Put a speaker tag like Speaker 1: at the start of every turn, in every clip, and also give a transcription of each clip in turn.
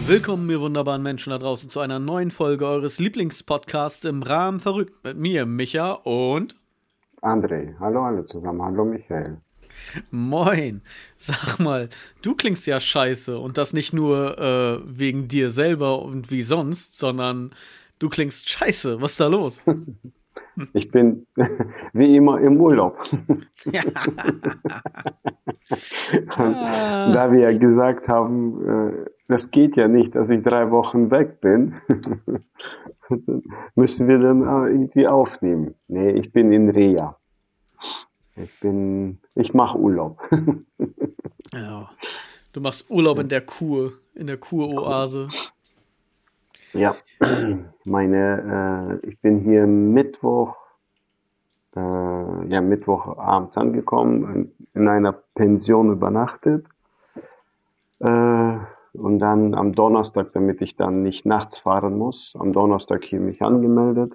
Speaker 1: Willkommen, ihr wunderbaren Menschen da draußen, zu einer neuen Folge eures Lieblingspodcasts im Rahmen Verrückt mit mir, Micha und
Speaker 2: André, hallo alle zusammen, hallo Michael.
Speaker 1: Moin. Sag mal, du klingst ja scheiße und das nicht nur wegen dir selber und wie sonst, sondern du klingst scheiße. Was ist da los?
Speaker 2: Ich bin wie immer im Urlaub. Und
Speaker 1: Ah,
Speaker 2: da wir ja gesagt haben, das geht ja nicht, dass ich 3 Wochen weg bin, müssen wir dann irgendwie aufnehmen. Nee, ich bin in Reha. Ich mache Urlaub.
Speaker 1: ja. Du machst Urlaub in der Kuroase.
Speaker 2: Ja, ich bin hier Mittwochabends angekommen, in einer Pension übernachtet. Und dann am Donnerstag, damit ich dann nicht nachts fahren muss, am Donnerstag hier mich angemeldet.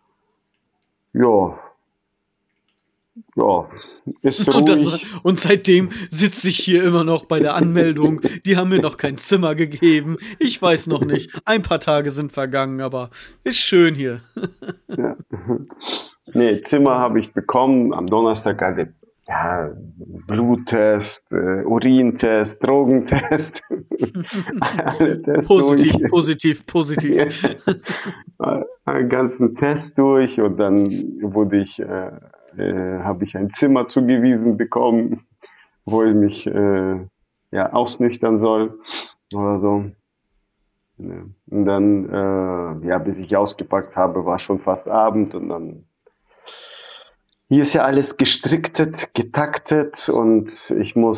Speaker 2: Ja, ja, ist ruhig.
Speaker 1: Und seitdem sitze ich hier immer noch bei der Anmeldung. Die haben mir noch kein Zimmer gegeben. Ich weiß noch nicht. Ein paar Tage sind vergangen, aber ist schön hier.
Speaker 2: Ja. Nee, Zimmer habe ich bekommen. Am Donnerstag hatte ja, Bluttest, Urintest, Drogentest, alle Tests durch.
Speaker 1: Positiv, positiv, positiv.
Speaker 2: Einen ganzen Test durch und dann habe ich ein Zimmer zugewiesen bekommen, wo ich mich ja, ausnüchtern soll oder so. Ja. Und dann, ja, bis ich ausgepackt habe, war schon fast Abend und dann hier ist ja alles gestrickt, getaktet und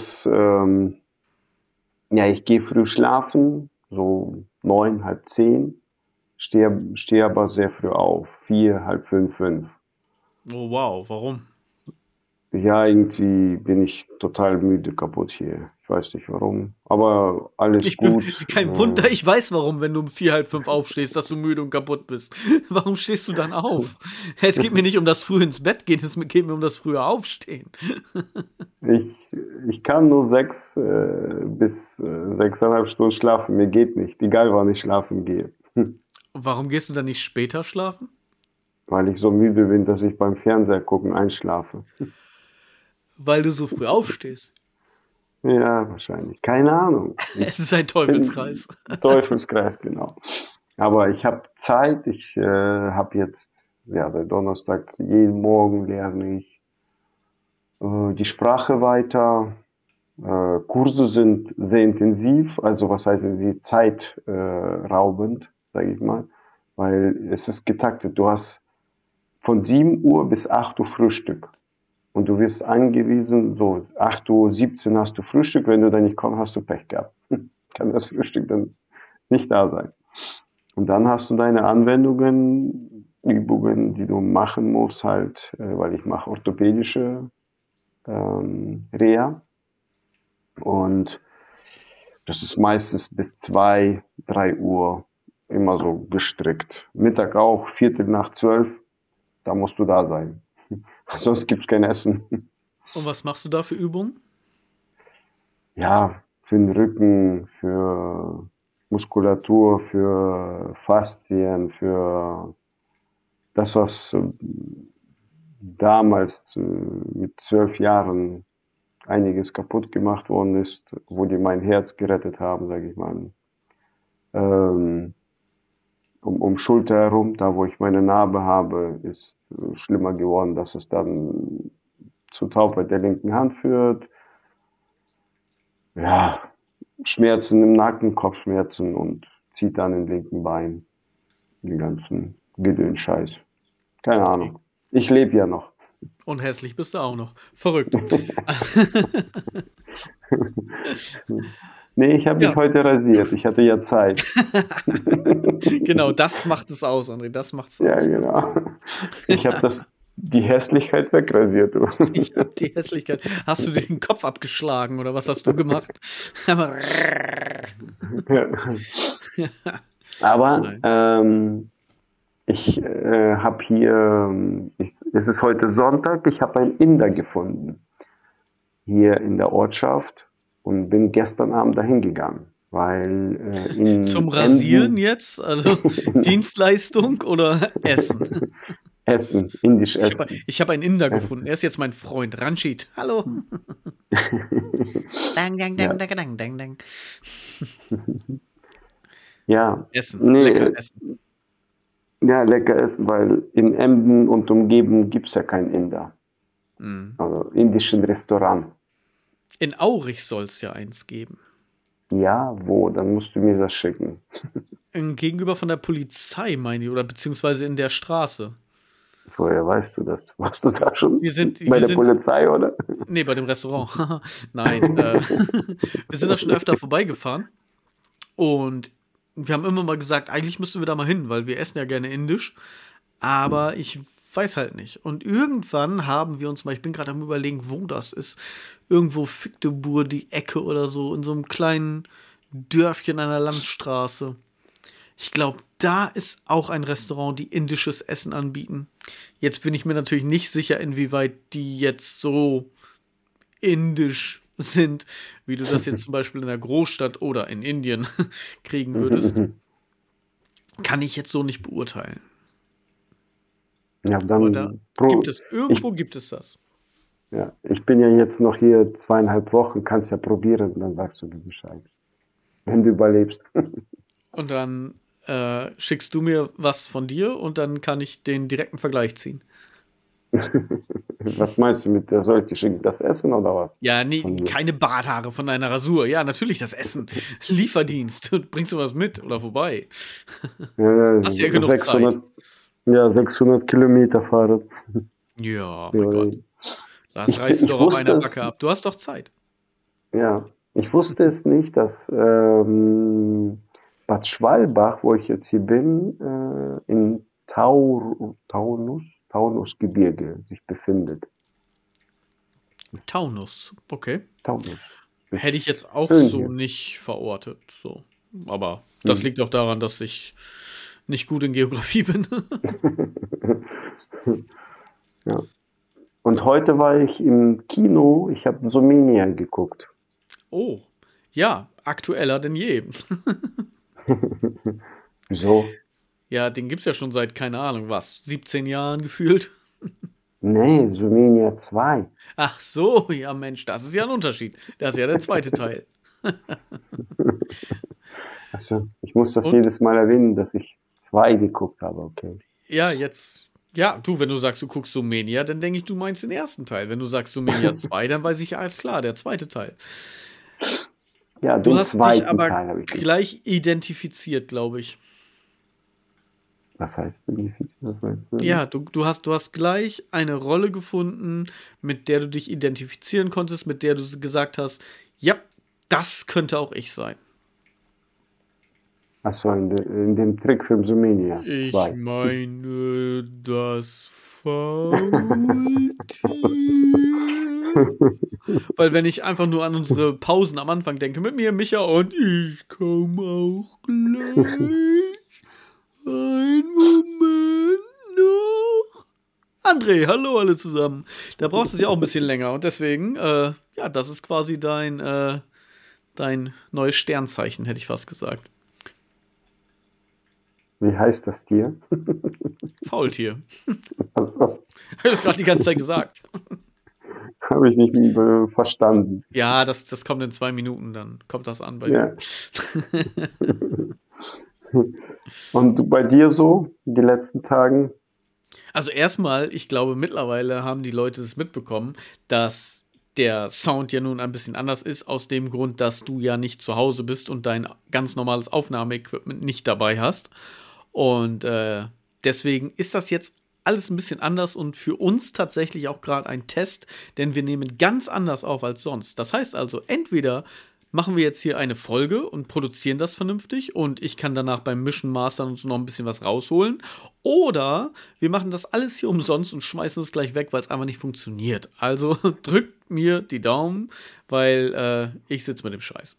Speaker 2: ja, ich gehe früh schlafen, so 9, halb 10, stehe aber sehr früh auf, 4, halb 5, 5.
Speaker 1: Oh wow, warum?
Speaker 2: Ja, irgendwie bin ich total müde, kaputt hier. Ich weiß nicht warum, aber alles
Speaker 1: Ich bin
Speaker 2: gut.
Speaker 1: kein Wunder, ich weiß warum, wenn du um vier, halb fünf aufstehst, dass du müde und kaputt bist. Warum stehst du dann auf? Es geht mir nicht um das früh ins Bett gehen, es geht mir um das frühe Aufstehen.
Speaker 2: Ich, ich kann nur 6 bis 6,5 Stunden schlafen. Mir geht nicht, egal wann ich schlafen gehe.
Speaker 1: Und warum gehst du dann nicht später schlafen?
Speaker 2: Weil ich so müde bin, dass ich beim Fernseher gucken einschlafe.
Speaker 1: Weil du so früh aufstehst.
Speaker 2: Ja, wahrscheinlich. Keine Ahnung.
Speaker 1: Es ist ein
Speaker 2: Bin
Speaker 1: Teufelskreis.
Speaker 2: Teufelskreis, genau. Aber ich habe Zeit. Ich habe jetzt, ja, seit Donnerstag jeden Morgen lerne ich die Sprache weiter. Kurse sind sehr intensiv, also was heißt sie zeitraubend, sage ich mal, weil es ist getaktet. Du hast von 7 Uhr bis 8 Uhr Frühstück und du wirst angewiesen, so 8:17 Uhr hast du Frühstück, wenn du da nicht kommst, hast du Pech gehabt. Kann das Frühstück dann nicht da sein. Und dann hast du deine Anwendungen, Übungen, die du machen musst, halt, weil ich mache orthopädische Reha. Und das ist meistens bis 2, 3 Uhr immer so gestrickt. Mittag auch, Viertel nach 12, da musst du da sein. Sonst gibt's kein Essen.
Speaker 1: Und was machst du da für Übungen?
Speaker 2: Ja, für den Rücken, für Muskulatur, für Faszien, für das, was damals mit 12 Jahren einiges kaputt gemacht worden ist, wo die mein Herz gerettet haben, sage ich mal. Ähm, um Schulter herum, da wo ich meine Narbe habe, ist schlimmer geworden, dass es dann zu Taubheit der linken Hand führt. Ja, Schmerzen im Nacken, Kopfschmerzen und zieht dann im linken Bein den ganzen Gedöns-Scheiß. Keine
Speaker 1: Okay.
Speaker 2: Ahnung. Ich lebe ja noch.
Speaker 1: Und hässlich bist du auch noch. Verrückt.
Speaker 2: Nee, ich habe mich
Speaker 1: Ja,
Speaker 2: heute rasiert. Ich hatte ja Zeit.
Speaker 1: genau, das macht es aus, André, das macht es
Speaker 2: Ja,
Speaker 1: aus. Das
Speaker 2: genau.
Speaker 1: ist,
Speaker 2: Ich habe die Hässlichkeit wegrasiert. Du.
Speaker 1: ich hab die Hässlichkeit. Hast du dir den Kopf abgeschlagen oder was hast du gemacht?
Speaker 2: Aber
Speaker 1: Nein.
Speaker 2: ich habe hier, es ist heute Sonntag, ich habe einen Inder gefunden hier in der Ortschaft und bin gestern Abend dahin gegangen. weil
Speaker 1: Zum
Speaker 2: in
Speaker 1: Rasieren
Speaker 2: Emden
Speaker 1: jetzt? Also Dienstleistung oder Essen?
Speaker 2: Essen, indisch
Speaker 1: Ich habe
Speaker 2: Essen.
Speaker 1: ich hab einen Inder gefunden.
Speaker 2: Essen.
Speaker 1: Er ist jetzt mein Freund. Ranjit. Hallo. Dang, dang, dang,
Speaker 2: Ja,
Speaker 1: dang, dang, dang, dang.
Speaker 2: ja,
Speaker 1: Essen. Lecker
Speaker 2: nee,
Speaker 1: Essen.
Speaker 2: ja, lecker essen, weil in Emden und Umgebung gibt es ja kein Inder.
Speaker 1: Mm.
Speaker 2: Also indischen Restaurant.
Speaker 1: In Aurich soll es ja eins geben.
Speaker 2: Ja, wo? Dann musst du mir das schicken.
Speaker 1: Gegenüber von der Polizei, meine ich, oder beziehungsweise in der Straße.
Speaker 2: Woher weißt du das? Warst du da schon? Bei
Speaker 1: Wir
Speaker 2: der
Speaker 1: sind,
Speaker 2: Polizei, oder?
Speaker 1: nee, bei dem Restaurant. Nein, wir sind da schon öfter vorbeigefahren und wir haben immer mal gesagt, eigentlich müssten wir da mal hin, weil wir essen ja gerne indisch, aber ich weiß halt nicht. Und irgendwann haben wir uns mal, ich bin gerade am Überlegen, wo das ist, irgendwo Victebur, die Ecke oder so, in so einem kleinen Dörfchen an der Landstraße. Ich glaube, da ist auch ein Restaurant, die indisches Essen anbieten. Jetzt bin ich mir natürlich nicht sicher, inwieweit die jetzt so indisch sind, wie du das jetzt zum Beispiel in der Großstadt oder in Indien kriegen würdest. Kann ich jetzt so nicht beurteilen.
Speaker 2: Ja,
Speaker 1: Aber da
Speaker 2: dann
Speaker 1: gibt es,
Speaker 2: ich,
Speaker 1: irgendwo gibt es das.
Speaker 2: ja, ich bin ja jetzt noch hier 2,5 Wochen, kannst ja probieren, dann sagst du mir Bescheid. Wenn du überlebst.
Speaker 1: Und dann schickst du mir was von dir und dann kann ich den direkten Vergleich ziehen.
Speaker 2: Was meinst du mit der, soll ich dir schicken, das Essen oder was?
Speaker 1: Ja, nee,
Speaker 2: Von mir.
Speaker 1: keine Barthaare von deiner Rasur. Ja, natürlich das Essen. Lieferdienst. Bringst du was mit oder vorbei?
Speaker 2: Ja,
Speaker 1: Hast ja genug Zeit.
Speaker 2: 600, ja, 600 Kilometer Fahrrad.
Speaker 1: Ja, mein Gott.
Speaker 2: Ja,
Speaker 1: Das reißt du
Speaker 2: ich
Speaker 1: doch auf
Speaker 2: wusste
Speaker 1: einer
Speaker 2: es,
Speaker 1: Backe ab. Du hast doch Zeit.
Speaker 2: ja, ich wusste es nicht, dass Bad Schwalbach, wo ich jetzt hier bin, in Taunusgebirge sich befindet.
Speaker 1: Taunus. Okay.
Speaker 2: Taunus.
Speaker 1: Hätte ich
Speaker 2: Ist
Speaker 1: jetzt auch
Speaker 2: schön
Speaker 1: so
Speaker 2: hier.
Speaker 1: nicht verortet. So. Aber das
Speaker 2: Hm.
Speaker 1: liegt auch daran, dass ich nicht gut in Geografie bin.
Speaker 2: Ja. Und heute war ich im Kino, ich habe Sumenia geguckt.
Speaker 1: Oh. Ja, aktueller denn je.
Speaker 2: Wieso?
Speaker 1: Ja, den gibt's ja schon seit, keine Ahnung, was, 17 Jahren gefühlt.
Speaker 2: Nee, Sumenia 2.
Speaker 1: Ach so, ja Mensch, das ist ja ein Unterschied. Das ist ja der zweite Teil.
Speaker 2: Also, ich muss das
Speaker 1: Und
Speaker 2: jedes Mal erwähnen, dass ich 2 geguckt habe, okay.
Speaker 1: ja, jetzt, ja, du, wenn du sagst, du guckst Sumenia, dann denke ich, du meinst den ersten Teil. Wenn du sagst Sumenia 2, dann weiß ich ja, alles klar, der zweite Teil.
Speaker 2: Ja,
Speaker 1: Du
Speaker 2: den
Speaker 1: hast dich
Speaker 2: zweiten
Speaker 1: aber
Speaker 2: Teil habe ich geguckt.
Speaker 1: gleich identifiziert, glaube ich.
Speaker 2: Was heißt Benefit? Was meinst du?
Speaker 1: Ja, du hast gleich eine Rolle gefunden, mit der du dich identifizieren konntest, mit der du gesagt hast, ja, das könnte auch ich sein.
Speaker 2: Achso, in dem Trickfilm Sumenia
Speaker 1: Ich
Speaker 2: 2.
Speaker 1: meine das Faultier. Weil wenn ich einfach nur an unsere Pausen am Anfang denke, mit mir, Micha und ich komme auch gleich. Ein Moment noch. André, hallo alle zusammen. Da braucht es ja auch ein bisschen länger und deswegen, ja, das ist quasi dein neues Sternzeichen, hätte ich fast gesagt.
Speaker 2: Wie heißt das Tier?
Speaker 1: Faultier.
Speaker 2: Also,
Speaker 1: Habe ich gerade die ganze Zeit gesagt.
Speaker 2: habe ich nicht verstanden.
Speaker 1: Ja, das kommt in 2 Minuten, dann kommt das an bei dir.
Speaker 2: Ja. Und bei dir so, die letzten Tagen?
Speaker 1: Also erstmal, ich glaube, mittlerweile haben die Leute es mitbekommen, dass der Sound ja nun ein bisschen anders ist, aus dem Grund, dass du ja nicht zu Hause bist und dein ganz normales Aufnahmeequipment nicht dabei hast. Und deswegen ist das jetzt alles ein bisschen anders und für uns tatsächlich auch gerade ein Test, denn wir nehmen ganz anders auf als sonst. Das heißt also, entweder machen wir jetzt hier eine Folge und produzieren das vernünftig und ich kann danach beim Mischen, Mastern und so noch ein bisschen was rausholen. Oder wir machen das alles hier umsonst und schmeißen es gleich weg, weil es einfach nicht funktioniert. Also drückt mir die Daumen, weil ich sitze mit dem Scheiß.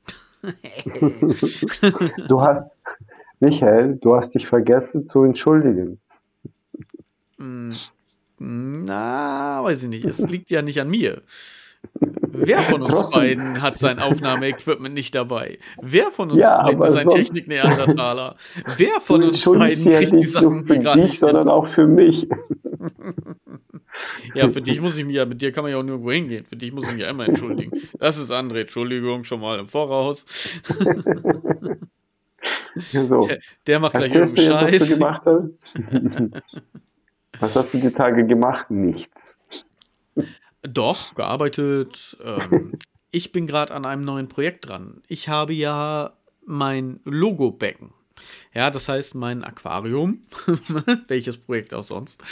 Speaker 2: Du hast, Michael, du hast dich vergessen zu entschuldigen.
Speaker 1: Na, weiß ich nicht. Es liegt ja nicht an mir. Wer von uns
Speaker 2: Trotzdem,
Speaker 1: beiden hat sein Aufnahmeequipment nicht dabei? Wer von uns
Speaker 2: ja,
Speaker 1: beiden
Speaker 2: aber
Speaker 1: ist ein
Speaker 2: sonst,
Speaker 1: Technik-Neandertaler? Wer
Speaker 2: du
Speaker 1: von uns
Speaker 2: entschuldigst
Speaker 1: beiden
Speaker 2: ja
Speaker 1: kriegt die
Speaker 2: nicht nur
Speaker 1: Sachen hier
Speaker 2: für
Speaker 1: gerade
Speaker 2: dich,
Speaker 1: nicht hin?
Speaker 2: sondern auch für mich.
Speaker 1: Ja, für dich muss ich mich ja, mit dir kann man ja auch nirgendwo hingehen. Für dich muss ich mich ja einmal entschuldigen. Das ist André, Entschuldigung, schon mal im Voraus.
Speaker 2: So,
Speaker 1: Der macht gleich
Speaker 2: erzählst
Speaker 1: irgendeinen
Speaker 2: du jetzt, was du
Speaker 1: Scheiß.
Speaker 2: gemacht hast? Was hast du die Tage gemacht? Nichts.
Speaker 1: Doch, gearbeitet. Ich bin gerade an einem neuen Projekt dran. Ich habe ja mein Logo-Becken. Ja, das heißt mein Aquarium. Welches Projekt auch sonst.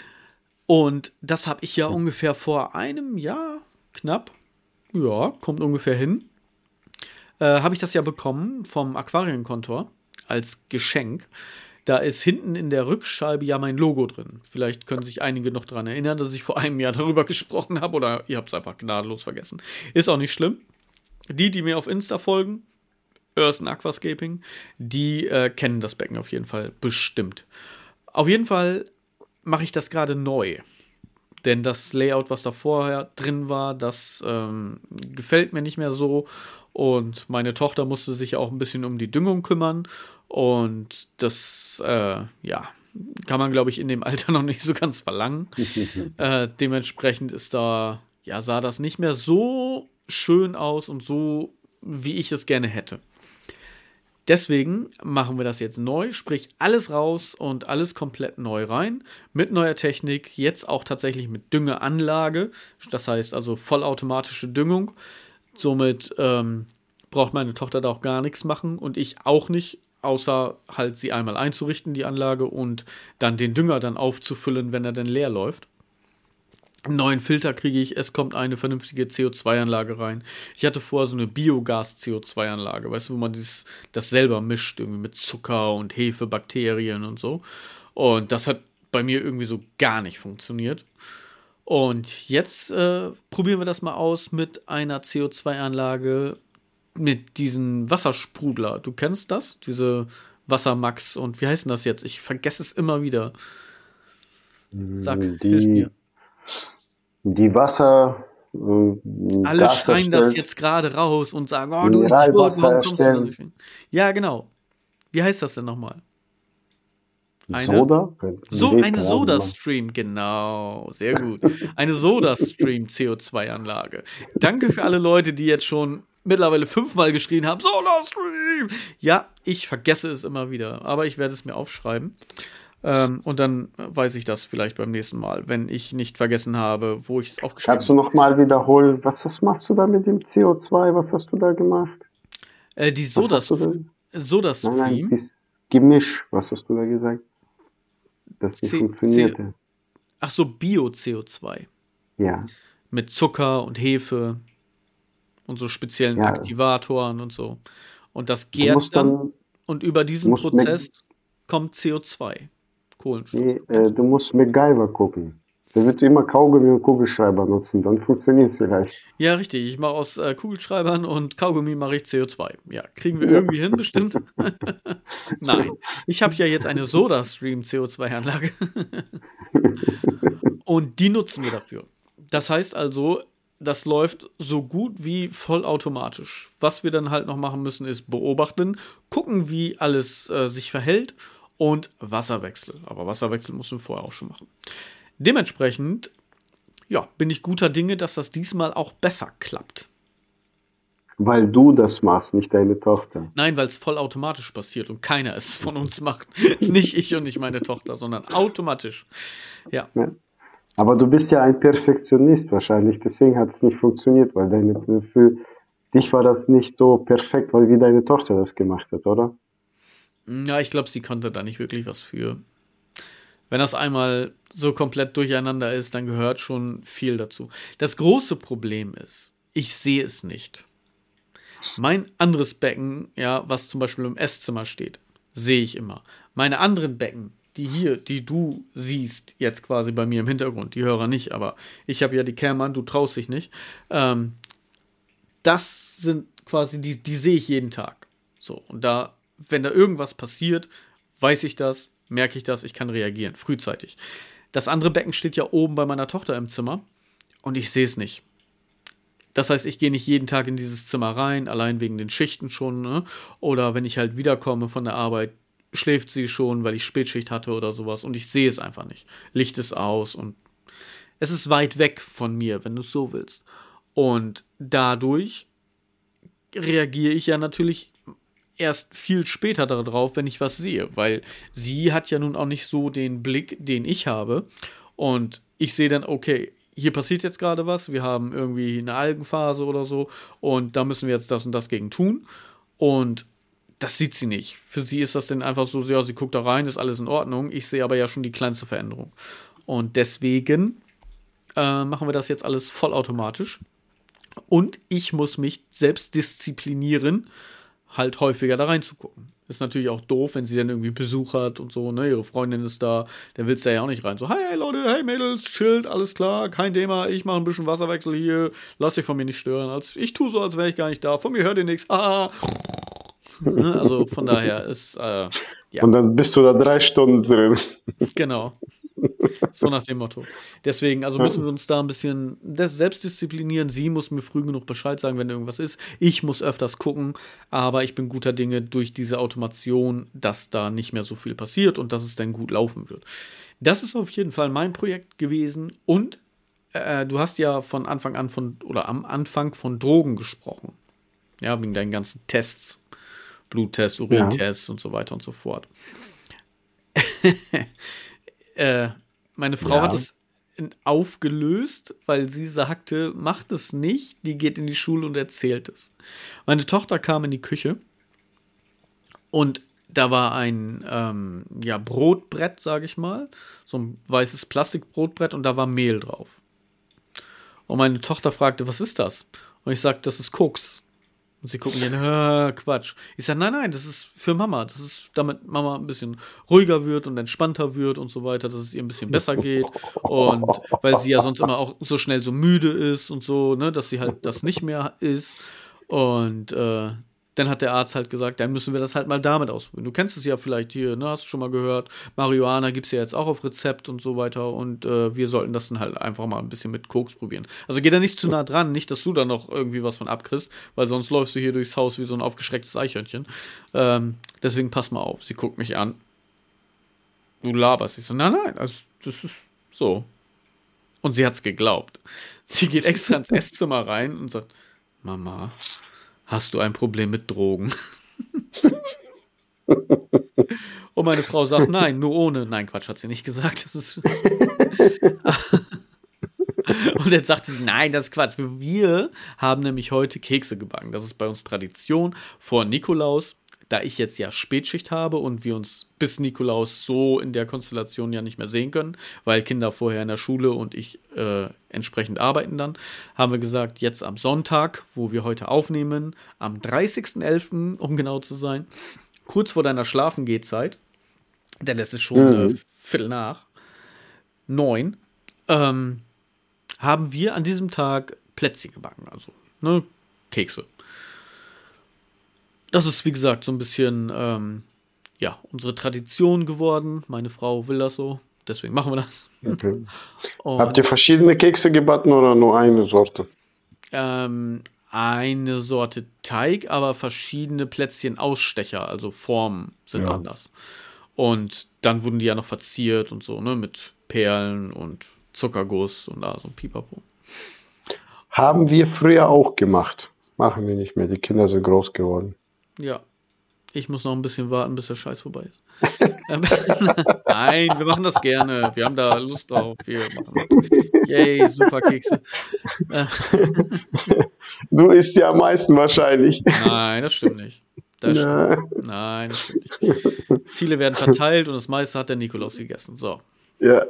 Speaker 1: Und das habe ich ja ungefähr vor einem Jahr, knapp, ja, kommt ungefähr hin, habe ich das ja bekommen vom Aquarienkontor als Geschenk. Da ist hinten in der Rückscheibe ja mein Logo drin. Vielleicht können sich einige noch daran erinnern, dass ich vor einem Jahr darüber gesprochen habe oder ihr habt es einfach gnadenlos vergessen. Ist auch nicht schlimm. Die mir auf Insta folgen, Earth Aquascaping, die kennen das Becken auf jeden Fall bestimmt. Auf jeden Fall mache ich das gerade neu. Denn das Layout, was da vorher drin war, das gefällt mir nicht mehr so. Und meine Tochter musste sich auch ein bisschen um die Düngung kümmern. Und das, ja, kann man, glaube ich, in dem Alter noch nicht so ganz verlangen. Dementsprechend ist da, ja, sah das nicht mehr so schön aus und so, wie ich es gerne hätte. Deswegen machen wir das jetzt neu, sprich alles raus und alles komplett neu rein. Mit neuer Technik, jetzt auch tatsächlich mit Düngeanlage. Das heißt also vollautomatische Düngung. Somit braucht meine Tochter da auch gar nichts machen und ich auch nicht, außer halt sie einmal einzurichten, die Anlage, und dann den Dünger dann aufzufüllen, wenn er dann leer läuft. Einen neuen Filter kriege ich, es kommt eine vernünftige CO2-Anlage rein. Ich hatte vorher so eine Biogas-CO2-Anlage, weißt du, wo man das selber mischt, irgendwie mit Zucker und Hefe, Bakterien und so. Und das hat bei mir irgendwie so gar nicht funktioniert. Und jetzt probieren wir das mal aus mit einer CO2-Anlage mit diesem Wassersprudler. Du kennst das? Diese Wassermax und wie heißt denn das jetzt? Ich vergesse es immer wieder. Sag, hilf
Speaker 2: Die,
Speaker 1: mir.
Speaker 2: die Wasser,
Speaker 1: Alle
Speaker 2: Gas
Speaker 1: schreien das
Speaker 2: erstellt,
Speaker 1: jetzt gerade raus und sagen, oh du Idiot,
Speaker 2: Mineralwasser
Speaker 1: warum kommst du da
Speaker 2: erstellen,
Speaker 1: nicht hin? Ja, genau. Wie heißt das denn nochmal? Eine?
Speaker 2: Soda,
Speaker 1: So,
Speaker 2: nee,
Speaker 1: eine
Speaker 2: keine Ahnung, Mann.
Speaker 1: Soda-Stream, genau, sehr gut. Eine Soda-Stream CO2-Anlage. Danke für alle Leute, die jetzt schon mittlerweile 5-mal geschrien haben, Soda-Stream! Ja, ich vergesse es immer wieder, aber ich werde es mir aufschreiben. Und dann weiß ich das vielleicht beim nächsten Mal, wenn ich nicht vergessen habe, wo ich es aufgeschrieben
Speaker 2: Kannst du
Speaker 1: habe.
Speaker 2: nochmal wiederholen, was machst du da mit dem CO2? Was hast du da gemacht?
Speaker 1: Die
Speaker 2: Was hast du da? Nein,
Speaker 1: Soda-Stream,
Speaker 2: das Gemisch, was hast du da gesagt? Das nicht
Speaker 1: C, C,
Speaker 2: funktionierte.
Speaker 1: ach so, Bio-CO2.
Speaker 2: Ja,
Speaker 1: Mit Zucker und Hefe und so speziellen
Speaker 2: ja,
Speaker 1: Aktivatoren und so. Und das
Speaker 2: du
Speaker 1: gärt
Speaker 2: musst
Speaker 1: dann
Speaker 2: dann,
Speaker 1: und über
Speaker 2: du
Speaker 1: diesen
Speaker 2: musst, Mac,
Speaker 1: Prozess kommt CO2, Kohlenstoff.
Speaker 2: nee,
Speaker 1: Kennst du?
Speaker 2: du musst MacGyver gucken. Der wird immer Kaugummi und Kugelschreiber nutzen, dann funktioniert es vielleicht.
Speaker 1: Ja, richtig. Ich mache aus Kugelschreibern und Kaugummi mache ich CO2. Ja, kriegen wir
Speaker 2: Ja.
Speaker 1: irgendwie hin, bestimmt? Nein. Ich habe ja jetzt eine SodaStream CO2-Anlage und die nutzen wir dafür. Das heißt also, das läuft so gut wie vollautomatisch. Was wir dann halt noch machen müssen, ist beobachten, gucken, wie alles sich verhält und Wasserwechsel. Aber Wasserwechsel mussten wir vorher auch schon machen. Dementsprechend, ja, bin ich guter Dinge, dass das diesmal auch besser klappt.
Speaker 2: Weil du das machst, nicht deine Tochter.
Speaker 1: Nein, weil es vollautomatisch passiert und keiner es von uns macht. Nicht ich und nicht meine Tochter, sondern automatisch. Ja.
Speaker 2: Ne? Aber du bist ja ein Perfektionist wahrscheinlich, deswegen hat es nicht funktioniert, weil für dich war das nicht so perfekt, weil wie deine Tochter das gemacht hat, oder?
Speaker 1: Ja, ich glaube, sie konnte da nicht wirklich was für. Wenn das einmal so komplett durcheinander ist, dann gehört schon viel dazu. Das große Problem ist, ich sehe es nicht. Mein anderes Becken, ja, was zum Beispiel im Esszimmer steht, sehe ich immer. Meine anderen Becken, die hier, die du siehst, jetzt quasi bei mir im Hintergrund, die Hörer nicht, aber ich habe ja die Cam an, du traust dich nicht. Das sind quasi, die sehe ich jeden Tag. So, und da, wenn da irgendwas passiert, weiß ich das, merke ich das, ich kann reagieren, frühzeitig. Das andere Becken steht ja oben bei meiner Tochter im Zimmer und ich sehe es nicht. Das heißt, ich gehe nicht jeden Tag in dieses Zimmer rein, allein wegen den Schichten schon, ne? Oder wenn ich halt wiederkomme von der Arbeit, schläft sie schon, weil ich Spätschicht hatte oder sowas und ich sehe es einfach nicht. Licht ist aus und es ist weit weg von mir, wenn du es so willst. Und dadurch reagiere ich ja natürlich erst viel später darauf, wenn ich was sehe, weil sie hat ja nun auch nicht so den Blick, den ich habe. Und ich sehe dann, okay, hier passiert jetzt gerade was, wir haben irgendwie eine Algenphase oder so und da müssen wir jetzt das und das gegen tun. Und das sieht sie nicht. Für sie ist das dann einfach so, ja, sie guckt da rein, ist alles in Ordnung. Ich sehe aber ja schon die kleinste Veränderung. Und deswegen machen wir das jetzt alles vollautomatisch. Und ich muss mich selbst disziplinieren, halt häufiger da reinzugucken. Ist natürlich auch doof, wenn sie dann irgendwie Besuch hat und so, ne, ihre Freundin ist da, dann willst du ja auch nicht rein. So, hey Leute, hey Mädels, chillt, alles klar, kein Thema, ich mache ein bisschen Wasserwechsel hier, lass dich von mir nicht stören. Ich tue so, als wäre ich gar nicht da, von mir hört ihr nichts, haha. Also von daher ist, ja.
Speaker 2: Und dann bist du da 3 Stunden drin.
Speaker 1: Genau. So nach dem Motto. Deswegen, also müssen wir uns da ein bisschen selbst disziplinieren. Sie muss mir früh genug Bescheid sagen, wenn irgendwas ist. Ich muss öfters gucken, aber ich bin guter Dinge durch diese Automation, dass da nicht mehr so viel passiert und dass es dann gut laufen wird. Das ist auf jeden Fall mein Projekt gewesen und du hast ja von Anfang an am Anfang von Drogen gesprochen. Ja, wegen deinen ganzen Tests. Bluttests, Urintests und so weiter und so fort. Meine Frau hat es aufgelöst, weil sie sagte, macht es nicht, die geht in die Schule und erzählt es. Meine Tochter kam in die Küche und da war ein Brotbrett, sage ich mal, so ein weißes Plastikbrotbrett und da war Mehl drauf. Und meine Tochter fragte, was ist das? Und ich sagte, das ist Koks. Und sie gucken mir, Quatsch. Ich sage, nein, das ist für Mama. Das ist, damit Mama ein bisschen ruhiger wird und entspannter wird und so weiter, dass es ihr ein bisschen besser geht. Und weil sie ja sonst immer auch so schnell so müde ist und so, ne, dass sie halt das nicht mehr ist. Und dann hat der Arzt halt gesagt, dann müssen wir das halt mal damit ausprobieren. Du kennst es ja vielleicht hier, ne, hast du schon mal gehört. Marihuana gibt es ja jetzt auch auf Rezept und so weiter. Und wir sollten das dann halt einfach mal ein bisschen mit Koks probieren. Also geh da nicht zu nah dran, nicht, dass du da noch irgendwie was von abkriegst, weil sonst läufst du hier durchs Haus wie so ein aufgeschrecktes Eichhörnchen. Deswegen pass mal auf. Sie guckt mich an. Du laberst. Ich so, nein, also, das ist so. Und sie hat's geglaubt. Sie geht extra ins Esszimmer rein und sagt, Mama, hast du ein Problem mit Drogen? Und meine Frau sagt, nein, nur ohne. Nein, Quatsch, hat sie nicht gesagt. Das ist und jetzt sagt sie, nein, das ist Quatsch. Wir haben nämlich heute Kekse gebacken. Das ist bei uns Tradition vor Nikolaus. Da ich jetzt ja Spätschicht habe und wir uns bis Nikolaus so in der Konstellation ja nicht mehr sehen können, weil Kinder vorher in der Schule und ich entsprechend arbeiten dann, haben wir gesagt, jetzt am Sonntag, wo wir heute aufnehmen, am 30.11., um genau zu sein, kurz vor deiner Schlafengehzeit, denn es ist schon 8:45, haben wir an diesem Tag Plätzchen gebacken, also Kekse. Das ist, wie gesagt, so ein bisschen, unsere Tradition geworden. Meine Frau will das so, deswegen machen wir das.
Speaker 2: Okay. Habt ihr verschiedene Kekse gebacken oder nur eine Sorte?
Speaker 1: Eine Sorte Teig, aber verschiedene Plätzchen-Ausstecher, also Formen sind anders. Und dann wurden die ja noch verziert und so, ne, mit Perlen und Zuckerguss und so ein Pipapo.
Speaker 2: Haben wir früher auch gemacht. Machen wir nicht mehr. Die Kinder sind groß geworden.
Speaker 1: Ja, ich muss noch ein bisschen warten, bis der Scheiß vorbei ist. Nein, wir machen das gerne. Wir haben da Lust drauf. Wir machen das. Yay, super Kekse.
Speaker 2: Du isst ja am meisten wahrscheinlich.
Speaker 1: Nein, das stimmt nicht. Nein, das stimmt nicht. Viele werden verteilt und das meiste hat der Nikolaus gegessen. So.
Speaker 2: Ja.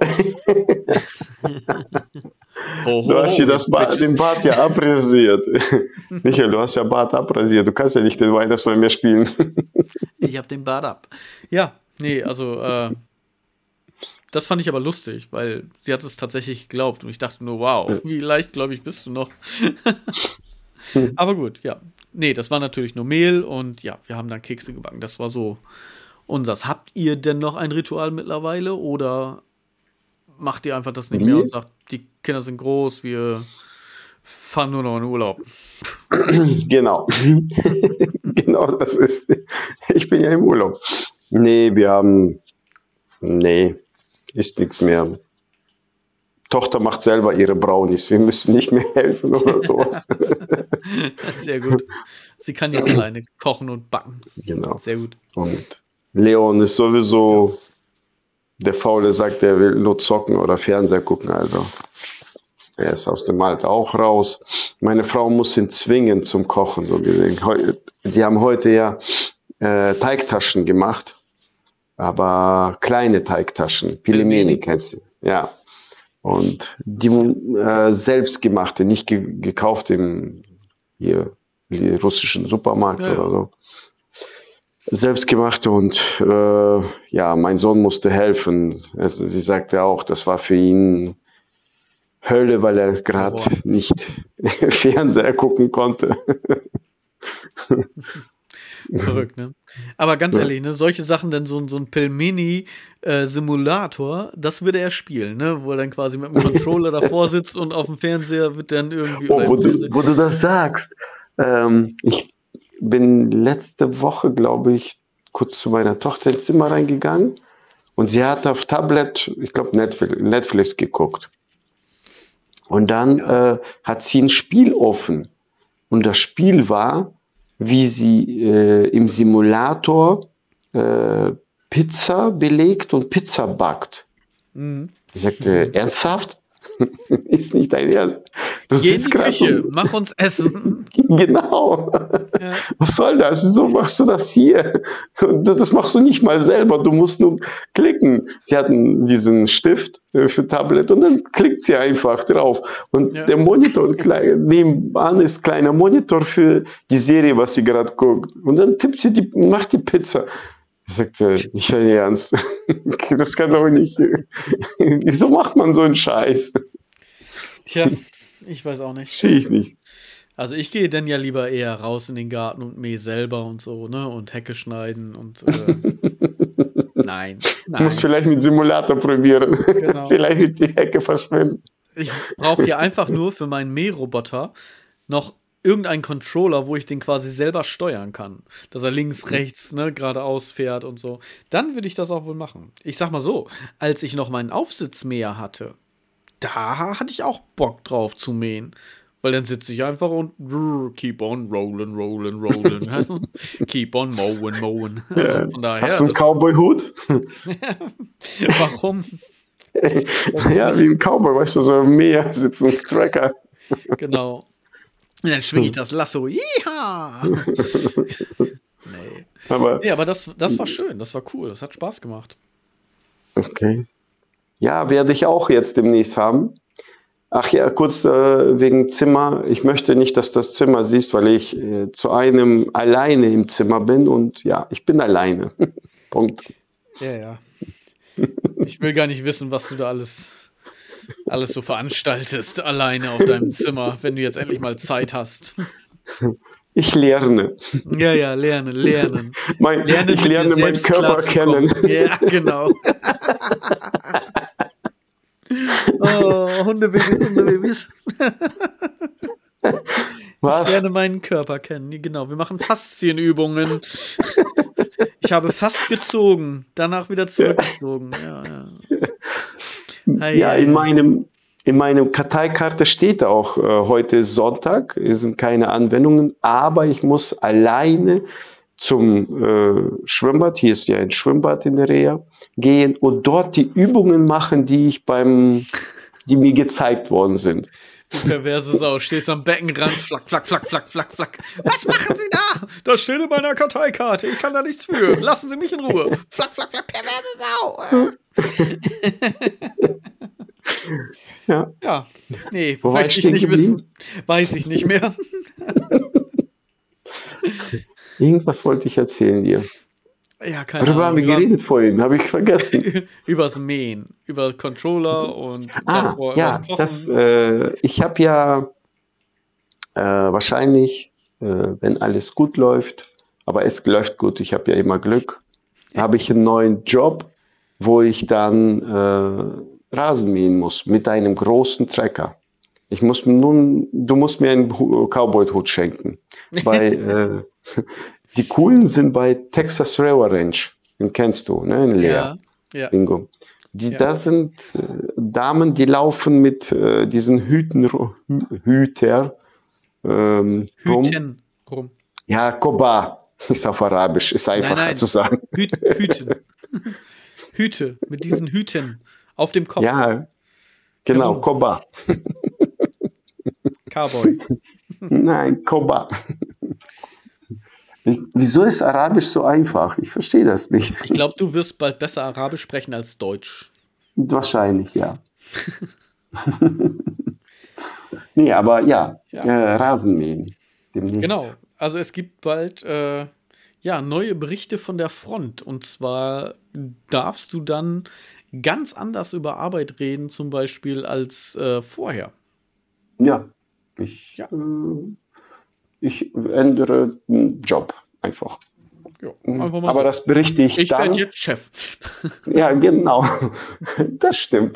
Speaker 2: Du hast hier den Bart ja abrasiert. Michael, du hast ja Bart abrasiert. Du kannst ja nicht den Weihnachtsmann mehr spielen.
Speaker 1: Ich hab den Bart ab. Ja, nee, also das fand ich aber lustig, weil sie hat es tatsächlich geglaubt und ich dachte nur, wow, wie leichtgläubig bist du noch. Aber gut, ja. Nee, das war natürlich nur Mehl und ja, wir haben dann Kekse gebacken. Das war so unsers. Habt ihr denn noch ein Ritual mittlerweile oder macht ihr einfach das nicht mehr und sagt, die Kinder sind groß, wir fahr nur noch in Urlaub.
Speaker 2: Genau. Genau, das ist. Ich bin ja im Urlaub. Nee, nee, ist nichts mehr. Tochter macht selber ihre Brownies. Wir müssen nicht mehr helfen oder sowas.
Speaker 1: Sehr gut. Sie kann jetzt alleine kochen und backen.
Speaker 2: Genau.
Speaker 1: Sehr gut.
Speaker 2: Und Leon ist sowieso der Faule, sagt, der will nur zocken oder Fernseher gucken. Also er ist aus dem Alter auch raus. Meine Frau muss ihn zwingen zum Kochen. So gesehen. Die haben heute ja Teigtaschen gemacht, aber kleine Teigtaschen. Pilimeni kennst du. Ja. Und die selbstgemachte, nicht gekauft im hier russischen Supermarkt oder so. Selbstgemachte und ja, mein Sohn musste helfen. Sie sagte auch, das war für ihn Hölle, weil er gerade nicht Fernseher gucken konnte.
Speaker 1: Verrückt, ne? Aber ganz ehrlich, ne, solche Sachen, denn so ein Pelmeni-Simulator, das würde er spielen, ne? Wo er dann quasi mit dem Controller davor sitzt und auf dem Fernseher wird dann irgendwie.
Speaker 2: Wo du das sagst, ich bin letzte Woche, glaube ich, kurz zu meiner Tochter ins Zimmer reingegangen und sie hat auf Tablet, ich glaube, Netflix geguckt. Und dann hat sie ein Spiel offen. Und das Spiel war, wie sie im Simulator Pizza belegt und Pizza backt.
Speaker 1: Mhm.
Speaker 2: Ich sagte, ernsthaft? Ist nicht dein Ernst? Du
Speaker 1: Geh in
Speaker 2: sitzt
Speaker 1: die Küche,
Speaker 2: und
Speaker 1: mach uns Essen.
Speaker 2: Genau.
Speaker 1: Ja.
Speaker 2: Was soll das? Wieso machst du das hier? Das machst du nicht mal selber. Du musst nur klicken. Sie hatten diesen Stift für Tablet und dann klickt sie einfach drauf. Und der Monitor nebenan ist kleiner Monitor für die Serie, was sie gerade guckt. Und dann tippt sie macht die Pizza. Ich sagte, nicht dein Ernst. Das kann doch nicht. Wieso macht man so einen Scheiß?
Speaker 1: Tja, ich weiß auch nicht.
Speaker 2: Verstehe ich nicht.
Speaker 1: Also ich gehe dann ja lieber eher raus in den Garten und mähe selber und so, ne? Und Hecke schneiden und nein.
Speaker 2: Du musst vielleicht mit Simulator probieren.
Speaker 1: Genau.
Speaker 2: Vielleicht wird die Hecke verschwinden.
Speaker 1: Ich brauche hier einfach nur für meinen Mähroboter noch irgendeinen Controller, wo ich den quasi selber steuern kann. Dass er links, rechts, ne, geradeaus fährt und so. Dann würde ich das auch wohl machen. Ich sag mal so, als ich noch meinen Aufsitzmäher hatte, da hatte ich auch Bock drauf zu mähen. Weil dann sitze ich einfach und keep on rolling, rolling, rolling. Also, keep on mowen. Also von daher,
Speaker 2: hast du einen Cowboy-Hut?
Speaker 1: Warum?
Speaker 2: Ja, wie ein Cowboy, weißt du, so im Meer sitzt ein Tracker.
Speaker 1: Genau. Und dann schwinge ich das Lasso. Jiha! Nee. Aber das war schön, das war cool, das hat Spaß gemacht.
Speaker 2: Okay. Ja, werde ich auch jetzt demnächst haben. Ach ja, kurz wegen Zimmer. Ich möchte nicht, dass du das Zimmer siehst, weil ich zu einem alleine im Zimmer bin und ja, ich bin alleine. Punkt.
Speaker 1: Ja. Ich will gar nicht wissen, was du da alles so veranstaltest, alleine auf deinem Zimmer, wenn du jetzt endlich mal Zeit hast.
Speaker 2: Ich lerne.
Speaker 1: Ja, lernen.
Speaker 2: Ich lerne meinen Körper kennen.
Speaker 1: Ja, genau. Oh, Hundebabys.
Speaker 2: Was?
Speaker 1: Ich lerne meinen Körper kennen. Genau, wir machen Faszienübungen. Ich habe fast gezogen, danach wieder zurückgezogen. Ja,
Speaker 2: in meinem Karteikarte steht auch, heute ist Sonntag, es sind keine Anwendungen, aber ich muss alleine zum Schwimmbad, hier ist ja ein Schwimmbad in der Reha, gehen und dort die Übungen machen, die mir gezeigt worden sind.
Speaker 1: Du perverse Sau, stehst am Beckenrand, flack. Was machen Sie da? Das steht in meiner Karteikarte, ich kann da nichts für. Lassen Sie mich in Ruhe. Flack, perverse Sau. Ja, nee, möchte ich nicht wissen. Weiß ich nicht mehr.
Speaker 2: Irgendwas wollte ich erzählen dir.
Speaker 1: Ja, keine Ahnung.
Speaker 2: Darüber haben wir geredet vorhin, habe ich vergessen.
Speaker 1: Übers Mähen, über Controller und
Speaker 2: davor, ja, Kochen. Ich habe ja wahrscheinlich, wenn alles gut läuft, aber es läuft gut, ich habe ja immer Glück, habe ich einen neuen Job, wo ich dann Rasen mähen muss mit einem großen Trecker. Du musst mir einen Cowboy-Hut schenken. Die coolen sind bei Texas Railroad Ranch. Den kennst du, ne? In Leer.
Speaker 1: Ja, ja,
Speaker 2: Bingo.
Speaker 1: ja.
Speaker 2: Das sind Damen, die laufen mit diesen Hüter rum.
Speaker 1: Hüten rum.
Speaker 2: Ja, Koba ist auf Arabisch, ist
Speaker 1: Nein,
Speaker 2: einfacher zu
Speaker 1: nein.
Speaker 2: sagen.
Speaker 1: Hüten. Hüte, mit diesen Hüten auf dem Kopf
Speaker 2: Ja, genau,
Speaker 1: herum.
Speaker 2: Koba.
Speaker 1: Cowboy.
Speaker 2: Nein, Koba. Wieso ist Arabisch so einfach? Ich verstehe das nicht.
Speaker 1: Ich glaube, du wirst bald besser Arabisch sprechen als Deutsch.
Speaker 2: Wahrscheinlich, ja. Nee, aber ja,
Speaker 1: Ja.
Speaker 2: Rasenmähen demnächst.
Speaker 1: Genau. Also es gibt bald neue Berichte von der Front. Und zwar darfst du dann ganz anders über Arbeit reden, zum Beispiel als vorher.
Speaker 2: Ja,
Speaker 1: Ja.
Speaker 2: ich ändere den Job einfach.
Speaker 1: Ja, einfach mal
Speaker 2: Aber
Speaker 1: so.
Speaker 2: das berichte ich
Speaker 1: Ich werde
Speaker 2: dann.
Speaker 1: jetzt Chef.
Speaker 2: Ja, genau. Das stimmt.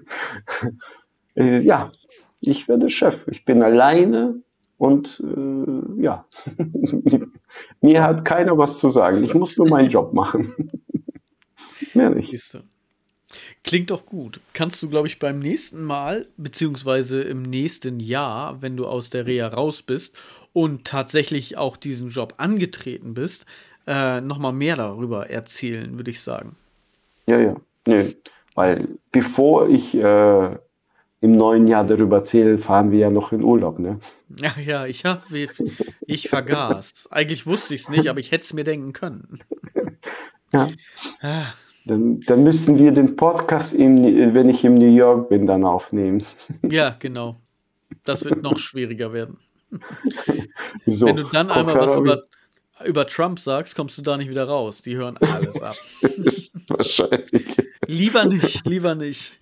Speaker 2: Ja, ich werde Chef. Ich bin alleine und ja, mir hat keiner was zu sagen. Ich muss nur meinen Job machen. Mehr nicht.
Speaker 1: Siehste. Klingt doch gut. Kannst du, glaube ich, beim nächsten Mal, beziehungsweise im nächsten Jahr, wenn du aus der Reha raus bist und tatsächlich auch diesen Job angetreten bist, nochmal mehr darüber erzählen, würde ich sagen.
Speaker 2: Ja. Nee. Weil bevor ich im neuen Jahr darüber erzähle, fahren wir ja noch in Urlaub, ne?
Speaker 1: Ja, ich vergaß. Eigentlich wusste ich es nicht, aber ich hätte es mir denken können.
Speaker 2: Ja.
Speaker 1: Ah,
Speaker 2: Dann müssen wir den Podcast, wenn ich in New York bin, dann aufnehmen.
Speaker 1: ja, genau. Das wird noch schwieriger werden.
Speaker 2: So,
Speaker 1: Wenn du dann einmal was
Speaker 2: Kopfhörer
Speaker 1: über Trump sagst, kommst du da nicht wieder raus. Die hören alles ab.
Speaker 2: wahrscheinlich.
Speaker 1: Lieber nicht, lieber nicht.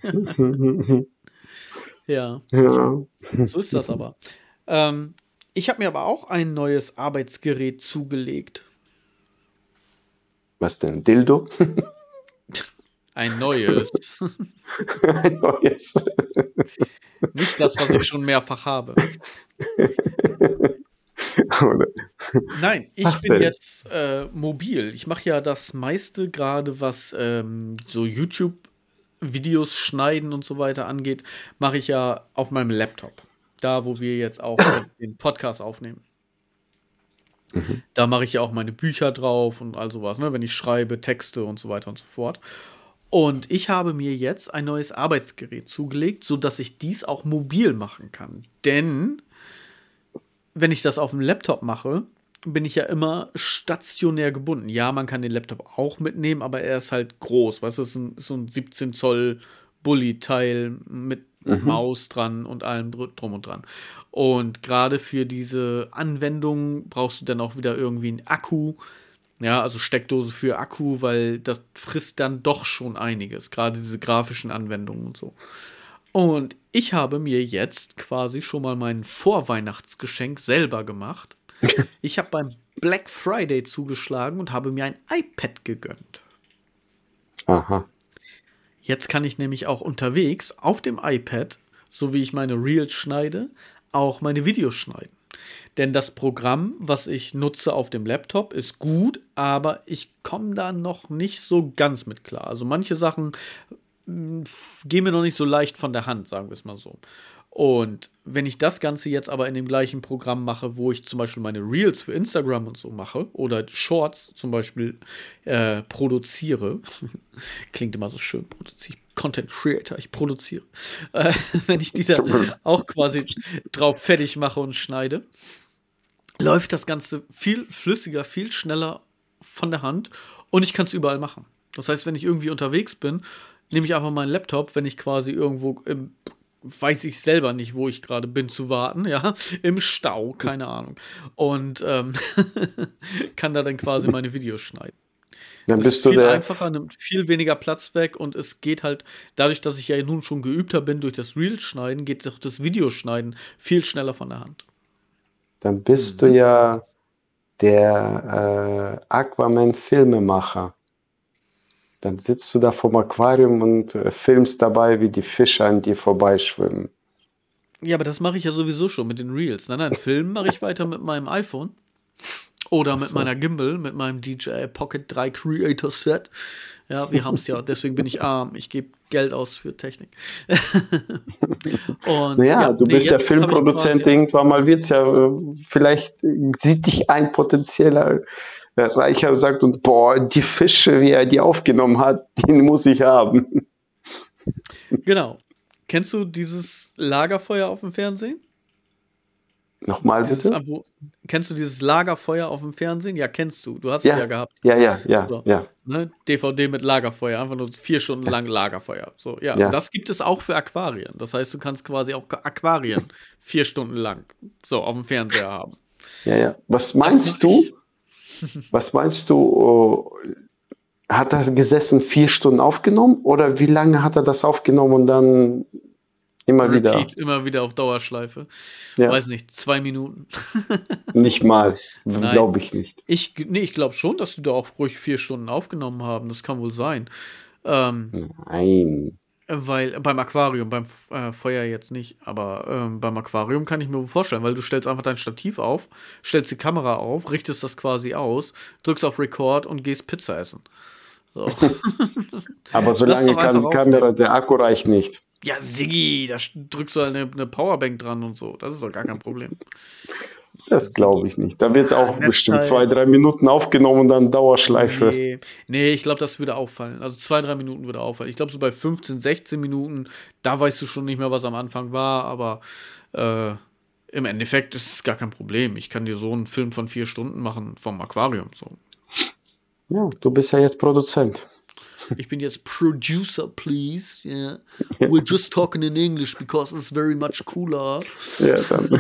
Speaker 1: Ja,
Speaker 2: Ja.
Speaker 1: so ist das aber. Ich habe mir aber auch ein neues Arbeitsgerät zugelegt.
Speaker 2: Was denn? Dildo?
Speaker 1: Ein neues.
Speaker 2: Ein neues.
Speaker 1: Nicht das, was ich schon mehrfach habe.
Speaker 2: Oder?
Speaker 1: Nein, ich
Speaker 2: Was
Speaker 1: bin
Speaker 2: denn?
Speaker 1: jetzt mobil. Ich mache ja das meiste gerade, was so YouTube-Videos schneiden und so weiter angeht, mache ich ja auf meinem Laptop. Da, wo wir jetzt auch den Podcast aufnehmen. Da mache ich ja auch meine Bücher drauf und all sowas, ne? Wenn ich schreibe, Texte und so weiter und so fort. Und ich habe mir jetzt ein neues Arbeitsgerät zugelegt, sodass ich dies auch mobil machen kann. Denn wenn ich das auf dem Laptop mache, bin ich ja immer stationär gebunden. Ja, man kann den Laptop auch mitnehmen, aber er ist halt groß. Weißt du, es ist so ein 17 Zoll Bulli-Teil mit Maus dran und allem drum und dran. Und gerade für diese Anwendung brauchst du dann auch wieder irgendwie einen Akku. Ja, also Steckdose für Akku, weil das frisst dann doch schon einiges. Gerade diese grafischen Anwendungen und so. Und ich habe mir jetzt quasi schon mal mein Vorweihnachtsgeschenk selber gemacht. Ich habe beim Black Friday zugeschlagen und habe mir ein iPad gegönnt.
Speaker 2: Aha.
Speaker 1: Jetzt kann ich nämlich auch unterwegs auf dem iPad, so wie ich meine Reels schneide, auch meine Videos schneiden. Denn das Programm, was ich nutze auf dem Laptop, ist gut, aber ich komme da noch nicht so ganz mit klar. Also manche Sachen gehen mir noch nicht so leicht von der Hand, sagen wir es mal so. Und wenn ich das Ganze jetzt aber in dem gleichen Programm mache, wo ich zum Beispiel meine Reels für Instagram und so mache oder Shorts zum Beispiel produziere, klingt immer so schön, produziere, Content Creator, ich produziere, wenn ich die dann auch quasi drauf fertig mache und schneide, läuft das Ganze viel flüssiger, viel schneller von der Hand und ich kann es überall machen. Das heißt, wenn ich irgendwie unterwegs bin, nehme ich einfach meinen Laptop, wenn ich quasi irgendwo weiß ich selber nicht, wo ich gerade bin, zu warten, ja, im Stau, keine Ahnung. Und kann da dann quasi meine Videos schneiden.
Speaker 2: Dann
Speaker 1: Das ist
Speaker 2: bist du
Speaker 1: viel
Speaker 2: der,
Speaker 1: einfacher, nimmt viel weniger Platz weg und es geht halt, dadurch, dass ich ja nun schon geübter bin durch das Reel-Schneiden, geht auch das Videoschneiden viel schneller von der Hand.
Speaker 2: dann bist du ja der Aquaman-Filmemacher. Dann sitzt du da vorm Aquarium und filmst dabei, wie die Fische an dir vorbeischwimmen.
Speaker 1: Ja, aber das mache ich ja sowieso schon mit den Reels. Nein, Filmen mache ich weiter mit meinem iPhone. Oder mit meiner Gimbal, mit meinem DJI Pocket 3 Creator Set. Ja, wir haben es ja, deswegen bin ich arm. Ich gebe Geld aus für Technik. Und
Speaker 2: Naja, du bist ja
Speaker 1: jetzt habe ich
Speaker 2: Filmproduzent,
Speaker 1: quasi.
Speaker 2: irgendwann mal wird's ja, vielleicht sieht dich ein potenzieller Reicher und sagt, und boah, die Fische, wie er die aufgenommen hat, den muss ich haben.
Speaker 1: Genau. Kennst du dieses Lagerfeuer auf dem Fernsehen?
Speaker 2: Nochmal
Speaker 1: Dieses,
Speaker 2: bitte?
Speaker 1: kennst du dieses Lagerfeuer auf dem Fernsehen? Ja, kennst du. Du hast es ja
Speaker 2: Ja,
Speaker 1: gehabt.
Speaker 2: ja, ja, ja,
Speaker 1: So,
Speaker 2: ja,
Speaker 1: ne? DVD mit Lagerfeuer, einfach nur 4 Stunden
Speaker 2: ja,
Speaker 1: lang Lagerfeuer. So, ja, und
Speaker 2: ja,
Speaker 1: das gibt es auch für Aquarien. Das heißt, du kannst quasi auch Aquarien 4 Stunden lang so auf dem Fernseher haben.
Speaker 2: ja, ja.
Speaker 1: Das mache ich.
Speaker 2: Was meinst du, hat er gesessen 4 Stunden aufgenommen oder wie lange hat er das aufgenommen und dann immer wieder?
Speaker 1: Repeat, immer wieder auf Dauerschleife.
Speaker 2: Ja,
Speaker 1: Weiß nicht, 2 Minuten.
Speaker 2: nicht mal,
Speaker 1: Nein.
Speaker 2: glaube ich nicht.
Speaker 1: Ich glaube schon, dass die da auch ruhig 4 Stunden aufgenommen haben. Das kann wohl sein. Ähm,
Speaker 2: Nein.
Speaker 1: Weil beim Aquarium, beim Feuer jetzt nicht, aber beim Aquarium kann ich mir vorstellen, weil du stellst einfach dein Stativ auf, stellst die Kamera auf, richtest das quasi aus, drückst auf Record und gehst Pizza essen. So.
Speaker 2: Aber
Speaker 1: Lass
Speaker 2: solange
Speaker 1: doch einfach
Speaker 2: kann Kamera,
Speaker 1: aufnehmen.
Speaker 2: der Akku reicht nicht.
Speaker 1: Ja, Siggi, da drückst du halt eine Powerbank dran und so. Das ist doch gar kein Problem.
Speaker 2: Das glaube
Speaker 1: Siggi.
Speaker 2: ich nicht. Da wird
Speaker 1: Ja,
Speaker 2: auch bestimmt
Speaker 1: Netzteil.
Speaker 2: 2, 3 Minuten aufgenommen und dann Dauerschleife.
Speaker 1: Nee, ich glaube, das würde auffallen. Also 2, 3 Minuten würde auffallen. Ich glaube, so bei 15, 16 Minuten, da weißt du schon nicht mehr, was am Anfang war, aber äh, im Endeffekt ist es gar kein Problem. Ich kann dir so einen Film von 4 Stunden machen vom Aquarium. So.
Speaker 2: Ja, du bist ja jetzt Produzent.
Speaker 1: Ich bin jetzt Producer, please. Yeah. We're just talking in English because it's very much cooler.
Speaker 2: Ja, dann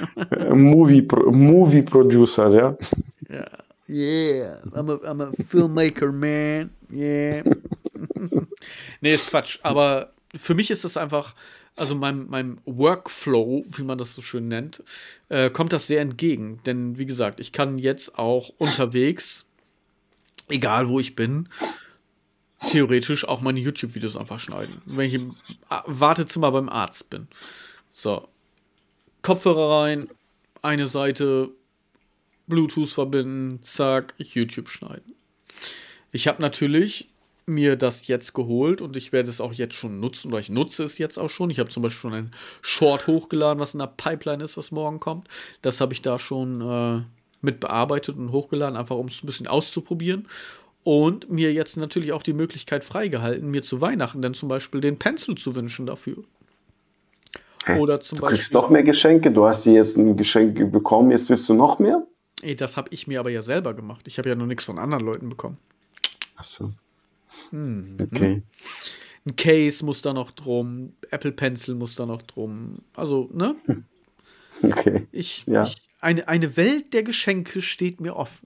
Speaker 2: Movie Producer, ja.
Speaker 1: Yeah. Yeah. I'm a filmmaker, man. Yeah. Nee, ist Quatsch. Aber für mich ist das einfach, also meinem Workflow, wie man das so schön nennt, kommt das sehr entgegen. Denn wie gesagt, ich kann jetzt auch unterwegs, egal wo ich bin, theoretisch auch meine YouTube-Videos einfach schneiden. Wenn ich im Wartezimmer beim Arzt bin. So, Kopfhörer rein, eine Seite, Bluetooth verbinden, zack, YouTube schneiden. Ich habe natürlich mir das jetzt geholt und ich werde es auch jetzt schon nutzen, oder ich nutze es jetzt auch schon. Ich habe zum Beispiel schon ein Short hochgeladen, was in der Pipeline ist, was morgen kommt. Das habe ich da schon mit bearbeitet und hochgeladen, einfach um es ein bisschen auszuprobieren. Und mir jetzt natürlich auch die Möglichkeit freigehalten, mir zu Weihnachten dann zum Beispiel den Pencil zu wünschen dafür.
Speaker 2: Hä?
Speaker 1: Oder zum
Speaker 2: Du kriegst
Speaker 1: Beispiel,
Speaker 2: noch mehr Geschenke. Du hast dir jetzt ein Geschenk bekommen, jetzt willst du noch mehr?
Speaker 1: das habe ich mir aber ja selber gemacht. Ich habe ja noch nichts von anderen Leuten bekommen.
Speaker 2: Achso,
Speaker 1: Mhm.
Speaker 2: okay.
Speaker 1: Ein Case muss da noch drum, Apple Pencil muss da noch drum. Also, ne?
Speaker 2: Okay. Ja.
Speaker 1: Eine Welt der Geschenke steht mir offen.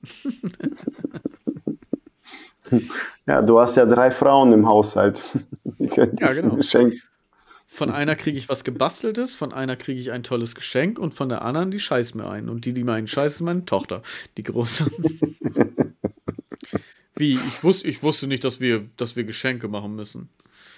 Speaker 2: Ja, du hast ja 3 Frauen im Haushalt. Die können
Speaker 1: Ja,
Speaker 2: dich ein
Speaker 1: genau.
Speaker 2: Geschenk.
Speaker 1: Von einer kriege ich was Gebasteltes, von einer kriege ich ein tolles Geschenk und von der anderen, die scheißt mir ein. Und die mir einen scheißt, ist meine Tochter, die große. Wie? Ich wusste nicht, dass wir Geschenke machen müssen.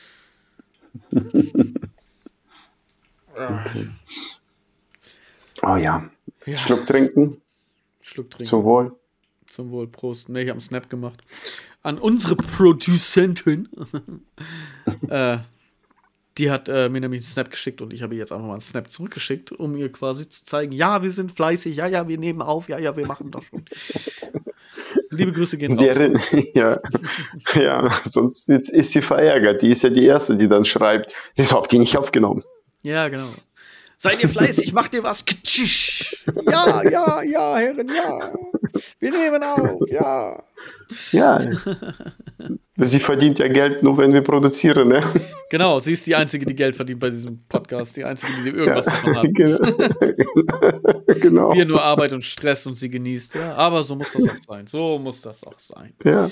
Speaker 1: Ah,
Speaker 2: Okay. Oh ja.
Speaker 1: ja,
Speaker 2: Schluck trinken.
Speaker 1: Schluck
Speaker 2: Zum
Speaker 1: trinken.
Speaker 2: Wohl.
Speaker 1: Zum Wohl, Prost. Ne, ich habe einen Snap gemacht. An unsere Produzentin. äh, Die hat mir nämlich einen Snap geschickt und ich habe ihr jetzt einfach mal einen Snap zurückgeschickt, um ihr quasi zu zeigen, ja, wir sind fleißig, ja, ja, wir nehmen auf, ja, ja, wir machen das schon. Liebe Grüße gehen raus.
Speaker 2: Ja, ja, sonst ist sie verärgert. Die ist ja die Erste, die dann schreibt, wieso habt ihr nicht aufgenommen?
Speaker 1: Ja, genau. Seid ihr fleißig, macht ihr was? Ktschisch. Ja, ja, ja, Herren, ja. Wir nehmen auf, ja.
Speaker 2: Ja, sie verdient ja Geld nur, wenn wir produzieren, ne?
Speaker 1: Genau, sie ist die Einzige, die Geld verdient bei diesem Podcast. Die Einzige, die
Speaker 2: Ja,
Speaker 1: irgendwas davon hat.
Speaker 2: genau. Genau.
Speaker 1: Wir nur Arbeit und Stress und sie genießt, ja. Aber so muss das auch sein. So muss das auch sein.
Speaker 2: Ja.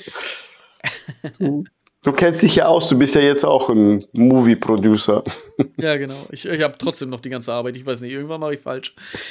Speaker 2: Du kennst dich ja aus, du bist ja jetzt auch ein Movie-Producer.
Speaker 1: Ja, genau. Ich habe trotzdem noch die ganze Arbeit. Ich weiß nicht, irgendwann mache ich falsch.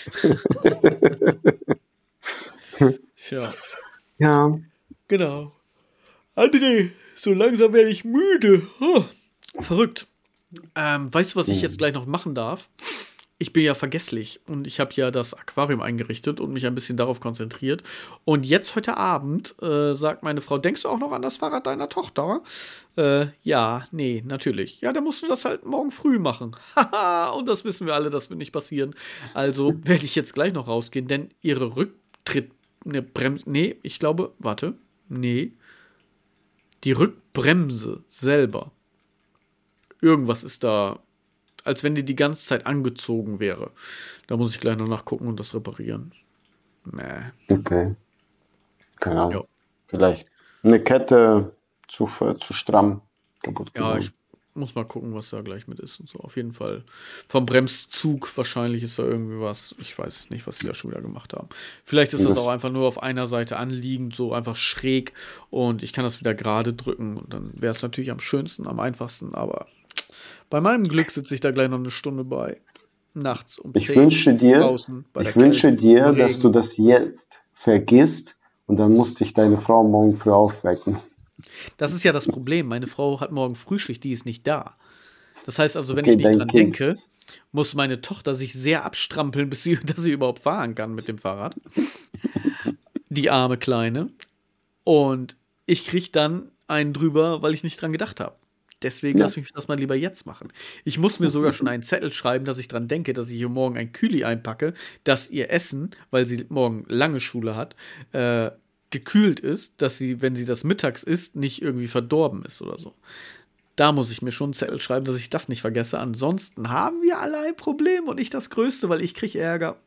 Speaker 1: Tja,
Speaker 2: Ja.
Speaker 1: genau. André, so langsam werde ich müde. Verrückt. Weißt du, was ich jetzt gleich noch machen darf? ich bin ja vergesslich und ich habe ja das Aquarium eingerichtet und mich ein bisschen darauf konzentriert. Und jetzt heute Abend sagt meine Frau, denkst du auch noch an das Fahrrad deiner Tochter? Ja, nee, natürlich. Ja, dann musst du das halt morgen früh machen. Haha, und das wissen wir alle, das wird nicht passieren. Also werde ich jetzt gleich noch rausgehen, denn ihre Rücktritt, ne, nee, ich glaube, warte, nee, die Rückbremse selber. Irgendwas ist da, als wenn die ganze Zeit angezogen wäre. Da muss ich gleich noch nachgucken und das reparieren. Nee.
Speaker 2: Okay, keine
Speaker 1: Ja.
Speaker 2: Ahnung. Vielleicht eine Kette zu stramm kaputt
Speaker 1: Ja, ich
Speaker 2: gegangen.
Speaker 1: muss mal gucken, was da gleich mit ist und so. Auf jeden Fall. Vom Bremszug wahrscheinlich ist da irgendwie was. Ich weiß nicht, was die da schon wieder gemacht haben. Vielleicht ist das auch
Speaker 2: Das,
Speaker 1: einfach nur auf einer Seite anliegend, so einfach schräg. Und ich kann das wieder gerade drücken. Und dann wäre es natürlich am schönsten, am einfachsten. Aber bei meinem Glück sitze ich da gleich noch eine Stunde bei. Nachts um
Speaker 2: ich
Speaker 1: 10
Speaker 2: wünsche dir,
Speaker 1: draußen bei der
Speaker 2: ich wünsche
Speaker 1: Kälte, im
Speaker 2: dir, dass du
Speaker 1: Regen.
Speaker 2: das jetzt vergisst und dann muss dich deine Frau morgen früh aufwecken.
Speaker 1: Das ist ja das Problem. Meine Frau hat morgen Frühschicht, die ist nicht da. Das heißt also, wenn
Speaker 2: Okay,
Speaker 1: ich nicht
Speaker 2: dein
Speaker 1: dran
Speaker 2: Kind.
Speaker 1: denke, muss meine Tochter sich sehr abstrampeln, dass sie überhaupt fahren kann mit dem Fahrrad. Die arme Kleine. Und ich krieg dann einen drüber, weil ich nicht dran gedacht habe. Deswegen
Speaker 2: Ja.
Speaker 1: lass mich das mal lieber jetzt machen. Ich muss mir sogar schon einen Zettel schreiben, dass ich dran denke, dass ich ihr morgen ein Kühli einpacke, dass ihr Essen, weil sie morgen lange Schule hat, gekühlt ist, dass sie, wenn sie das mittags isst, nicht irgendwie verdorben ist oder so. Da muss ich mir schon einen Zettel schreiben, dass ich das nicht vergesse. Ansonsten haben wir alle ein Problem und nicht das Größte, weil ich kriege Ärger.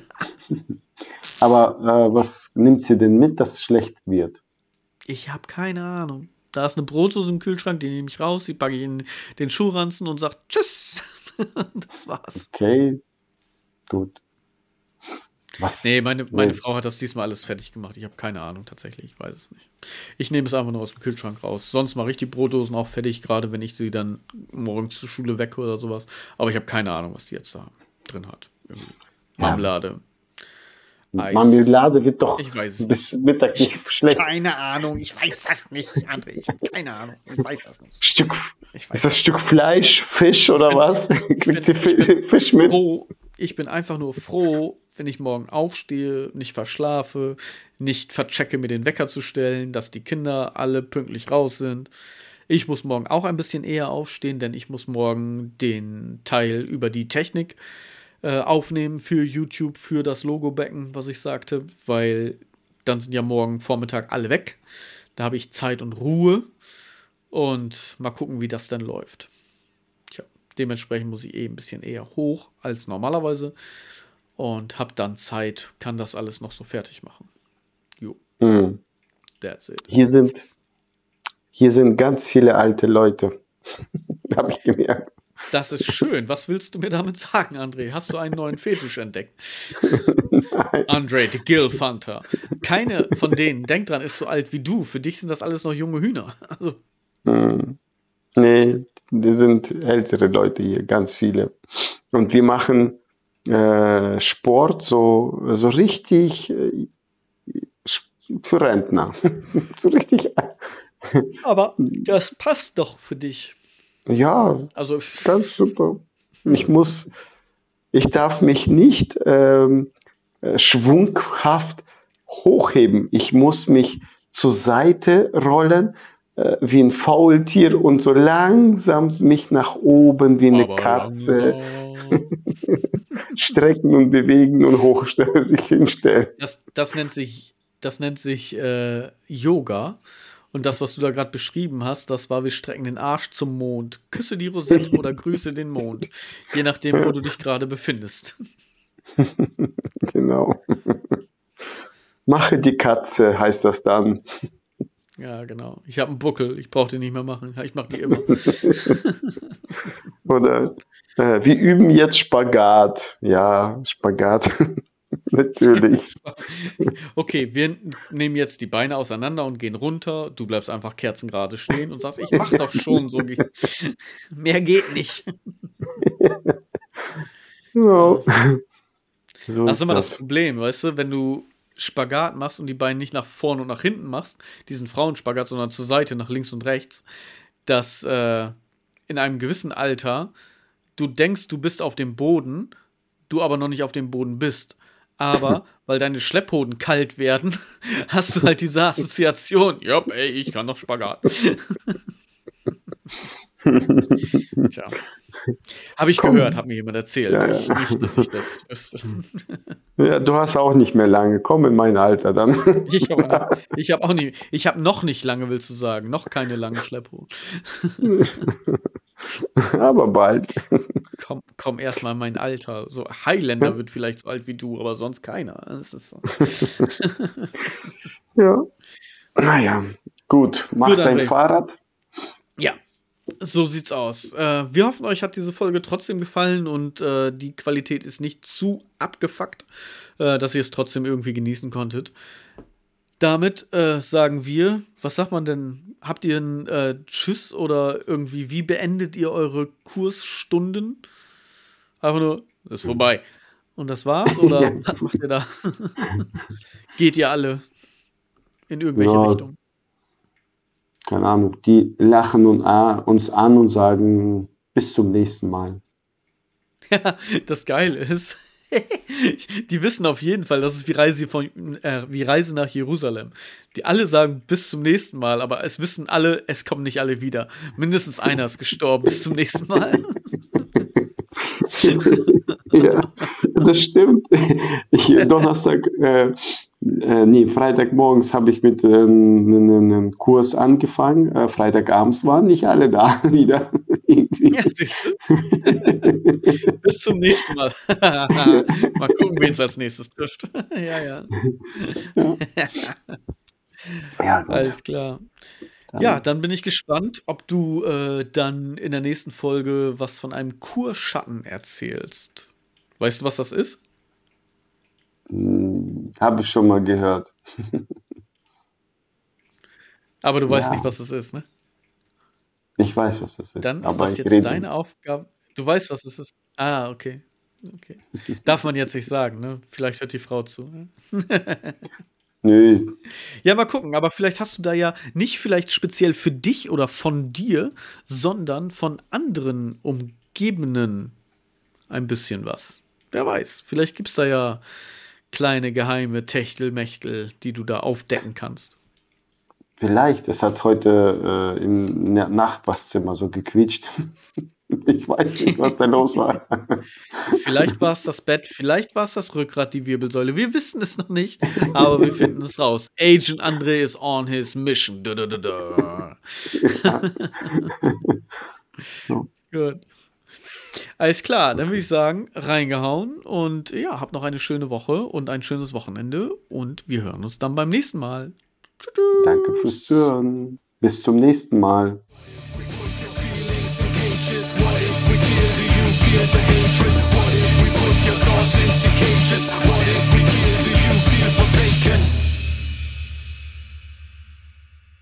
Speaker 2: Aber was nimmt sie denn mit, dass es schlecht wird?
Speaker 1: Ich habe keine Ahnung. Da ist eine Brotdose im Kühlschrank, die nehme ich raus, die packe ich in den Schuhranzen und sage Tschüss. Das war's.
Speaker 2: Okay, gut. Was?
Speaker 1: Nee, meine Frau hat das diesmal alles fertig gemacht. Ich habe keine Ahnung tatsächlich. Ich weiß es nicht. Ich nehme es einfach nur aus dem Kühlschrank raus. Sonst mache ich die Brotdosen auch fertig, gerade wenn ich sie dann morgens zur Schule wecke oder sowas. Aber ich habe keine Ahnung, was die jetzt da drin hat. Irgendwie
Speaker 2: Ja,
Speaker 1: Marmelade, Eis.
Speaker 2: Marmelade wird doch
Speaker 1: Ich weiß es
Speaker 2: bis
Speaker 1: nicht.
Speaker 2: Mittag
Speaker 1: Ich
Speaker 2: nicht schlecht.
Speaker 1: keine Ahnung. Ich weiß das nicht, André. Ich habe keine Ahnung. Ich weiß das nicht.
Speaker 2: Stück,
Speaker 1: Ich
Speaker 2: ist
Speaker 1: weiß
Speaker 2: das
Speaker 1: das
Speaker 2: Stück Fleisch, Fisch oder
Speaker 1: bin,
Speaker 2: was? Kriegt sie
Speaker 1: ich bin
Speaker 2: Fisch mit?
Speaker 1: froh. Ich bin einfach nur froh, wenn ich morgen aufstehe, nicht verschlafe, nicht verchecke, mir den Wecker zu stellen, dass die Kinder alle pünktlich raus sind. Ich muss morgen auch ein bisschen eher aufstehen, denn ich muss morgen den Teil über die Technik aufnehmen für YouTube, für das Logo-Becken, was ich sagte, weil dann sind ja morgen Vormittag alle weg. Da habe ich Zeit und Ruhe und mal gucken, wie das dann läuft. Tja, dementsprechend muss ich ein bisschen eher hoch als normalerweise und habe dann Zeit, kann das alles noch so fertig machen. Jo,
Speaker 2: Hm.
Speaker 1: that's it.
Speaker 2: Hier sind ganz viele alte Leute. Habe ich gemerkt.
Speaker 1: Das ist schön. Was willst du mir damit sagen, André? Hast du einen neuen Fetisch entdeckt?
Speaker 2: Nein.
Speaker 1: Andre, the Gilf Hunter. Keine von denen, denk dran, ist so alt wie du. Für dich sind das alles noch junge Hühner. Also,
Speaker 2: Hm. Nee, die sind ältere Leute hier, ganz viele. Und wir machen Sport so richtig für Rentner. So richtig.
Speaker 1: aber das passt doch für dich.
Speaker 2: Ja,
Speaker 1: Also,
Speaker 2: ganz super. Ich muss, ich darf mich nicht schwunghaft hochheben. Ich muss mich zur Seite rollen, wie ein Faultier und so langsam mich nach oben wie eine
Speaker 1: aber
Speaker 2: Katze
Speaker 1: langsam.
Speaker 2: strecken und bewegen und hochstellen, sich hinstellen.
Speaker 1: Das nennt sich Yoga. Und das, was du da gerade beschrieben hast, das war, wir strecken den Arsch zum Mond. Küsse die Rosette oder grüße den Mond. Je nachdem, wo du dich gerade befindest.
Speaker 2: Genau. Mache die Katze, heißt das dann.
Speaker 1: Ja, genau. Ich habe einen Buckel. Ich brauche den nicht mehr machen. Ich mache die immer.
Speaker 2: Oder wir üben jetzt Spagat. Ja, Spagat. Natürlich.
Speaker 1: Okay, wir nehmen jetzt die Beine auseinander und gehen runter. Du bleibst einfach kerzengerade stehen und sagst, ich mach doch schon so. Mehr geht nicht.
Speaker 2: Genau. So
Speaker 1: Das ist
Speaker 2: ist
Speaker 1: immer das
Speaker 2: das.
Speaker 1: Problem, weißt du, wenn du Spagat machst und die Beine nicht nach vorne und nach hinten machst, diesen Frauenspagat, sondern zur Seite, nach links und rechts, dass in einem gewissen Alter du denkst, du bist auf dem Boden du aber noch nicht auf dem Boden bist. Aber weil deine Schlepphoden kalt werden, hast du halt diese Assoziation. Ja, ey, ich kann doch Spagat. Tja. Habe ich gehört, hat mir jemand erzählt.
Speaker 2: Ja,
Speaker 1: Ich,
Speaker 2: ja.
Speaker 1: nicht, dass ich das wüsste.
Speaker 2: Ja, du hast auch nicht mehr lange. Komm in mein Alter dann.
Speaker 1: Ich habe auch nicht, ich habe noch nicht lange, willst du sagen, noch keine lange Schlepphoden.
Speaker 2: Aber bald.
Speaker 1: Komm erst mal in mein Alter. So Highlander wird vielleicht so alt wie du, aber sonst keiner. Das ist so.
Speaker 2: Ja. Naja, gut. Mach
Speaker 1: Gut,
Speaker 2: dein
Speaker 1: André.
Speaker 2: Fahrrad.
Speaker 1: Ja, so sieht's aus. Wir hoffen, euch hat diese Folge trotzdem gefallen und die Qualität ist nicht zu abgefuckt, dass ihr es trotzdem irgendwie genießen konntet. Damit sagen wir, was sagt man denn? Habt ihr ein Tschüss oder irgendwie, wie beendet ihr eure Kursstunden? Einfach nur, ist vorbei. Und das war's? Oder was macht ihr da? Geht ihr alle in irgendwelche
Speaker 2: Ja.
Speaker 1: Richtungen?
Speaker 2: Keine Ahnung. Die lachen uns an und sagen, bis zum nächsten Mal.
Speaker 1: Ja, das Geile ist, die wissen auf jeden Fall, das ist wie Reise nach Jerusalem. Die alle sagen bis zum nächsten Mal, aber es wissen alle, es kommen nicht alle wieder. Mindestens einer ist gestorben. Bis zum nächsten Mal.
Speaker 2: Ja, das stimmt. Freitagmorgens habe ich mit einem Kurs angefangen. Freitagabends waren nicht alle da wieder. Irgendwie.
Speaker 1: Ja, siehst du? Bis zum nächsten Mal. Mal gucken, wen es als nächstes trifft. Ja.
Speaker 2: Ja, gut.
Speaker 1: Alles klar. Ja, dann bin ich gespannt, ob du dann in der nächsten Folge was von einem Kurschatten erzählst. Weißt du, was das ist?
Speaker 2: Habe ich schon mal gehört.
Speaker 1: Aber du weißt
Speaker 2: Ja.
Speaker 1: nicht, was das ist, ne?
Speaker 2: Ich weiß, was das ist.
Speaker 1: Dann ist
Speaker 2: aber
Speaker 1: das
Speaker 2: ich
Speaker 1: jetzt
Speaker 2: rede
Speaker 1: deine Aufgabe. Du weißt, was es ist. Ah, okay. Darf man jetzt nicht sagen, ne? Vielleicht hört die Frau zu. Ne?
Speaker 2: Nö,
Speaker 1: Ja, mal gucken, aber vielleicht hast du da ja nicht vielleicht speziell für dich oder von dir, sondern von anderen Umgebenden ein bisschen was. Wer weiß, vielleicht gibt es da ja kleine geheime Techtelmechtel, die du da aufdecken kannst.
Speaker 2: vielleicht. Es hat heute im Nachbarzimmer so gequietscht. Ich weiß nicht, was da los war.
Speaker 1: Vielleicht war es das Bett, vielleicht war es das Rückgrat, die Wirbelsäule. Wir wissen es noch nicht, aber wir finden es raus. Agent André is on his mission.
Speaker 2: So.
Speaker 1: Gut. Alles klar, dann würde ich sagen, reingehauen und ja, habt noch eine schöne Woche und ein schönes Wochenende und wir hören uns dann beim nächsten Mal. Tschüss.
Speaker 2: Danke fürs Zuhören. Bis zum nächsten Mal.
Speaker 3: Feelings and cages. What if we kill? Do you feel the hatred?